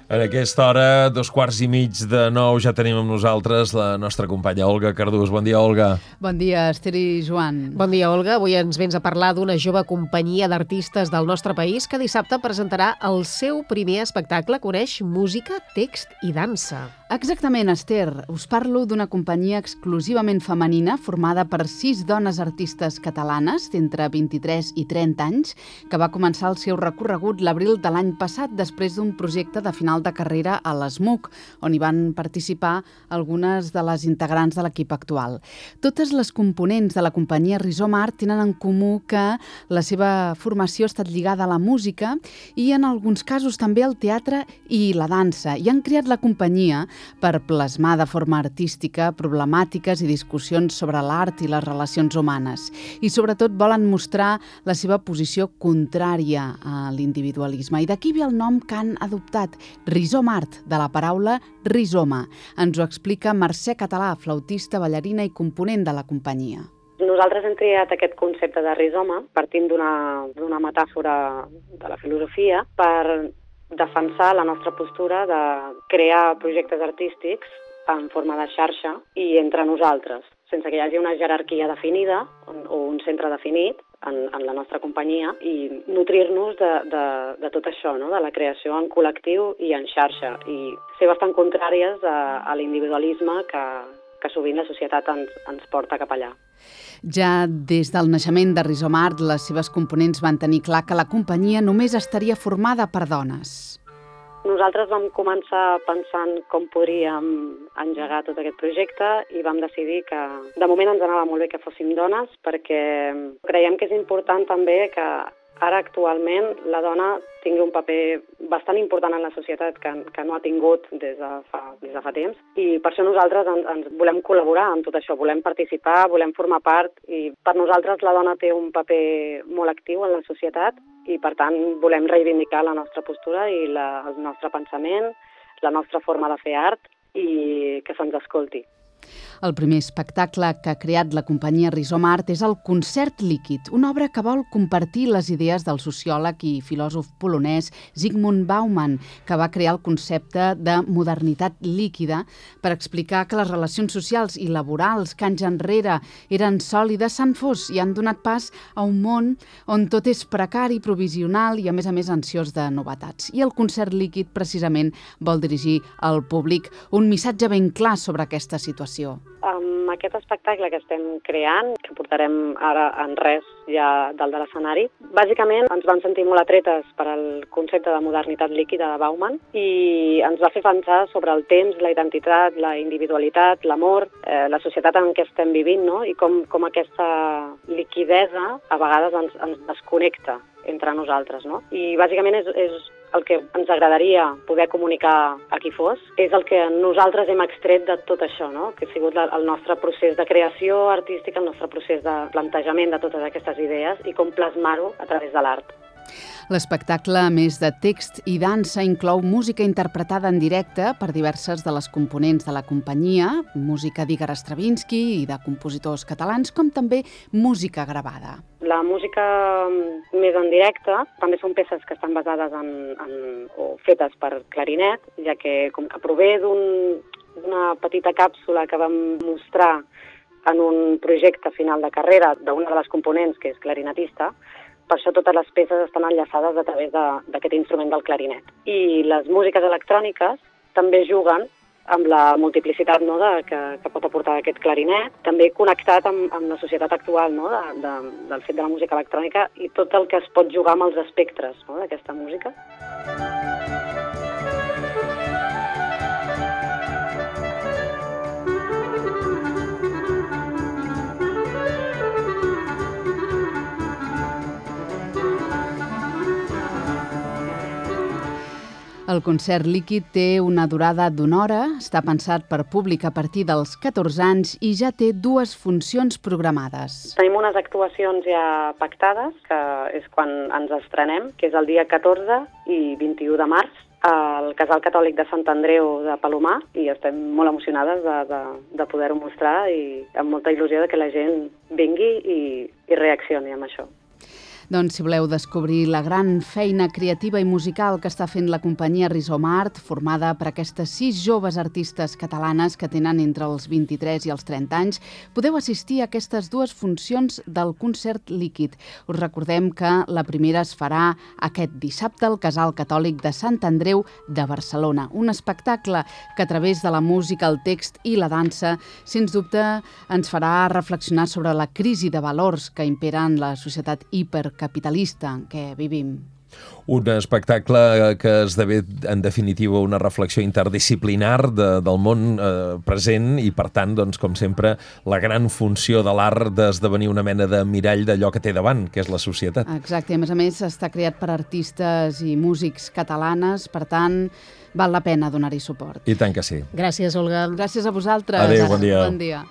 En aquesta hora, 8:15 ja tenim amb nosaltres la nostra companya Olga Cardús. Bon dia, Olga. Bon dia, Esther i Joan. Bon dia, Olga. Avui ens vens a parlar d'una jove companyia d'artistes del nostre país que dissabte presentarà el seu primer espectacle que uneix música, text i dansa. Exactament, Esther. Us parlo d'una companyia exclusivament femenina formada per 6 dones artistes catalanes d'entre 23 i 30 anys que va començar el seu recorregut l'abril de l'any passat després d'un projecte de final de carrera a l'ESMUC, on hi van participar algunes de les integrants de l'equip actual. Totes les components de la companyia Rizoma Art tenen en comú que la seva formació ha estat lligada a la música i en alguns casos també al teatre i la dansa, i han creat la companyia per plasmar de forma artística problemàtiques i discussions sobre l'art i les relacions humanes. I sobretot volen mostrar la seva posició contrària a l'individualisme. I d'aquí ve el nom que han adoptat, Rizoma Art, de la paraula rizoma. Ens ho explica Mercè Català, flautista, ballarina i component de la companyia. Nosaltres hem triat aquest concepte de rizoma partint d'una metàfora de la filosofia per defensar la nostra postura de crear projectes artístics en forma de xarxa i entre nosaltres, sense que hi hagi una jerarquia definida o un centre definit en la nostra companyia, i nutrir-nos de tot això, no? De la creació en col·lectiu i en xarxa, i ser bastant contràries a l'individualisme que sovint la societat ens porta cap allà. Ja des del naixement de Rizoma Art, les seves components van tenir clar que la companyia només estaria formada per dones. Nosaltres vam començar pensant com podríem engegar tot aquest projecte i vam decidir que de moment ens anava molt bé que fóssim dones, perquè creiem que és important també que ara actualment la dona tingui un paper bastant important en la societat que no ha tingut des de fa temps, i per això nosaltres ens volem col·laborar amb tot això, volem participar, volem formar part, i per nosaltres la dona té un paper molt actiu en la societat i per tant volem reivindicar la nostra postura i el nostre pensament, la nostra forma de fer art, i que se'ns escolti. El primer espectacle que ha creat la companyia Rizoma Art és el Concert Líquid, una obra que vol compartir les idees del sociòleg i filòsof polonès Zygmunt Bauman, que va crear el concepte de modernitat líquida per explicar que les relacions socials i laborals que anys enrere eren sòlides s'han fos i han donat pas a un món on tot és precari, provisional i a més ansiós de novetats. I el Concert Líquid precisament vol dirigir al públic un missatge ben clar sobre aquesta situació. Amb aquest espectacle que estem creant, que portarem ara en res ja dalt de l'escenari, bàsicament ens vam sentir molt atretes per al concepte de modernitat líquida de Bauman i ens va fer pensar sobre el temps, la identitat, la individualitat, l'amor, la societat en què estem vivint, no? I com aquesta liquidesa a vegades ens desconnecta entre nosaltres, no? I bàsicament és el que ens agradaria poder comunicar a qui fos, és el que nosaltres hem extret de tot això, no? Que ha sigut el nostre procés de creació artística, el nostre procés de plantejament de totes aquestes idees i com plasmar-ho a través de l'art. L'espectacle, a més de text i dansa, inclou música interpretada en directe per diverses de les components de la companyia, música d'Igor Stravinsky i de compositors catalans, com també música gravada. La música més en directe també són peces que estan basades o fetes per clarinet, ja que com que prové d'una petita càpsula que vam mostrar en un projecte final de carrera d'una de les components, que és clarinetista, per això totes les peces estan enllaçades a través d'aquest instrument del clarinet. I les músiques electròniques també juguen amb la multiplicitat, no, que pot aportar aquest clarinet, també connectat amb la societat actual, no, del fet de la música electrònica i tot el que es pot jugar amb els espectres, no, d'aquesta música. El concert líquid té una durada d'1 hora, està pensat per públic a partir dels 14 anys i ja té 2 funcions programades. Tenim unes actuacions ja pactades, que és quan ens estrenem, que és el dia 14 i 21 de març, al Casal Catòlic de Sant Andreu de Palomar, i estem molt emocionades de poder-ho mostrar i amb molta il·lusió de que la gent vingui i reaccioni amb això. Doncs si voleu descobrir la gran feina creativa i musical que està fent la companyia Rizomart, formada per aquestes 6 joves artistes catalanes que tenen entre els 23 i els 30 anys, podeu assistir a aquestes 2 funcions del concert líquid. Us recordem que la primera es farà aquest dissabte al Casal Catòlic de Sant Andreu de Barcelona. Un espectacle que a través de la música, el text i la dansa, sens dubte, ens farà reflexionar sobre la crisi de valors que impera en la societat hipercapitalista en què vivim. Un espectacle que esdevé, en definitiva, una reflexió interdisciplinar del món present i, per tant, doncs, com sempre, la gran funció de l'art d'esdevenir una mena de mirall d'allò que té davant, que és la societat. Exacte, i a més està creat per artistes i músics catalanes, per tant, val la pena donar-hi suport. I tant que sí. Gràcies, Olga. Gràcies a vosaltres. Adéu, bon dia. Bon dia.